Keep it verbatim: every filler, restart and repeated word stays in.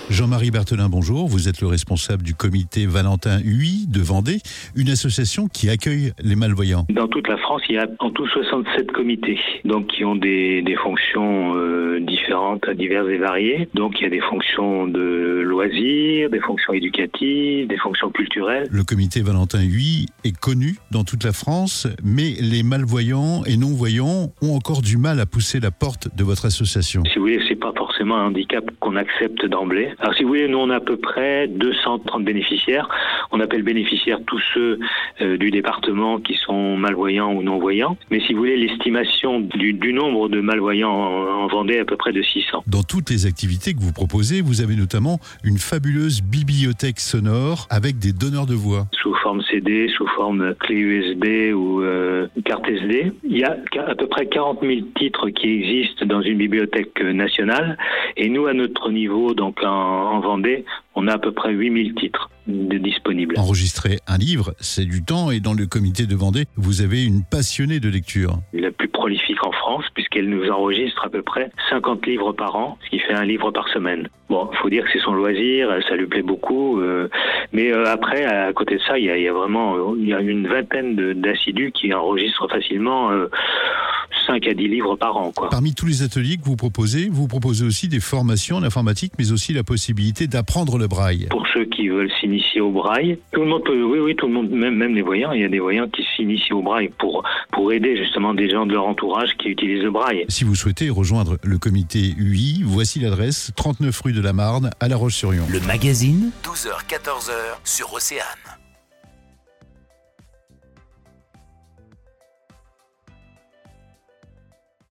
Jean-Marie Berthelin, bonjour. Vous êtes le responsable du comité Valentin U I de Vendée, une association qui accueille les malvoyants. Dans toute la France, il y a en tout soixante-sept comités, donc qui ont des, des fonctions euh, différentes, diverses et variées. Donc il y a des fonctions de loisirs, des fonctions éducatives, des fonctions culturelles. Le comité Valentin U I est connu dans toute la France, mais les malvoyants et non-voyants ont encore du mal à pousser la porte de votre association. Si vous voulez, c'est pas forcément un handicap qu'on accepte d'emblée. Alors si vous voulez, nous on a à peu près deux cent trente bénéficiaires. On appelle bénéficiaires tous ceux euh, du département qui sont malvoyants ou non-voyants. Mais si vous voulez, l'estimation du, du nombre de malvoyants en, en Vendée est à peu près de six cents. Dans toutes les activités que vous proposez, vous avez notamment une fabuleuse bibliothèque sonore avec des donneurs de voix. Sous forme C D, sous forme clé U S B ou euh, carte S D. Il y a à peu près quarante mille titres qui existent dans une bibliothèque nationale. Et nous, à notre niveau, donc en, en Vendée, on a à peu près huit mille titres de disponibles. Enregistrer un livre, c'est du temps, et dans le comité de Vendée, vous avez une passionnée de lecture. La plus prolifique en France, puisqu'elle nous enregistre à peu près cinquante livres par an, ce qui fait un livre par semaine. Bon, il faut dire que c'est son loisir, ça lui plaît beaucoup, euh, mais euh, après, à côté de ça, il y a, il y a vraiment euh, il y a une vingtaine de, d'assidus qui enregistrent facilement euh, cinq à dix livres par an, quoi. Parmi tous les ateliers que vous proposez, vous proposez aussi des formations en informatique, mais aussi la possibilité d'apprendre le braille. Pour ceux qui veulent s'initier au braille, tout le monde peut, oui, oui, tout le monde, même, même les voyants, il y a des voyants qui s'initient au braille pour, pour aider justement des gens de leur entourage qui utilisent le braille. Si vous souhaitez rejoindre le comité U I, voici l'adresse, trente-neuf rue de la Marne, à La Roche-sur-Yon. Le magazine, douze heures quatorze heures sur Océane.